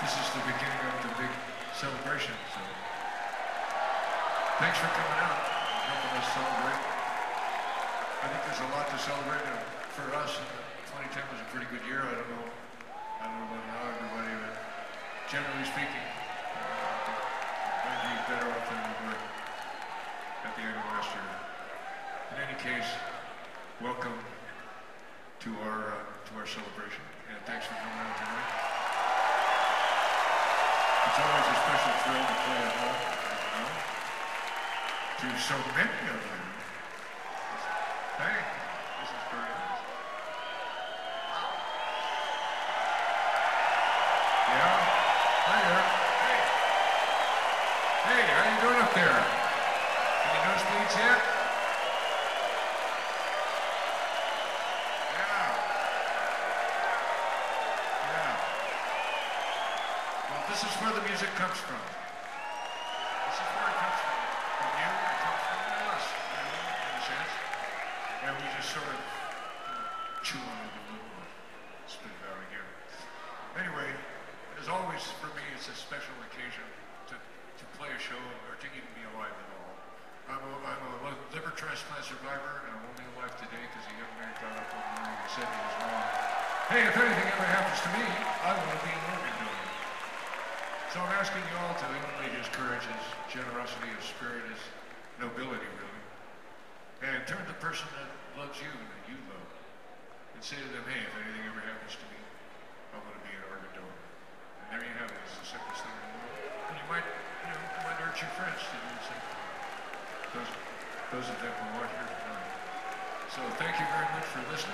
This is the beginning of the big celebration, so thanks for coming out and helping us celebrate. I think there's a lot to celebrate for us. 2010 was a pretty good year. I don't know about how everybody, but generally speaking, might be better off than we were at the end of last year. In any case, welcome to our celebration, and thanks for coming out tonight. It's always a special thrill to play at home, as you know, to so many of you. Hey, this is very nice. Yeah? Hi there. Hey. Hey, how you doing up there? Any nosebleeds yet? This is where the music comes from. This is where it comes from. From you, it comes from us, in a sense. And we just sort of chew on it a little bit, spit it out again. Anyway, as always, for me, it's a special occasion to play a show or to even be alive at all. I'm a liver transplant survivor, and I'm only alive today because the young man got up one morning and said he was wrong. Hey, if anything ever happens to me, I want to be an organ donor. So I'm asking you all to emulate his courage, his generosity, his spirit, his nobility, really. And turn to the person that loves you and that you love and say to them, hey, if anything ever happens to me, I want to be an organ donor. And there you have it. It's the simplest thing in the world. And you might urge your friends to do the same thing. Those of them who aren't here tonight. So thank you very much for listening.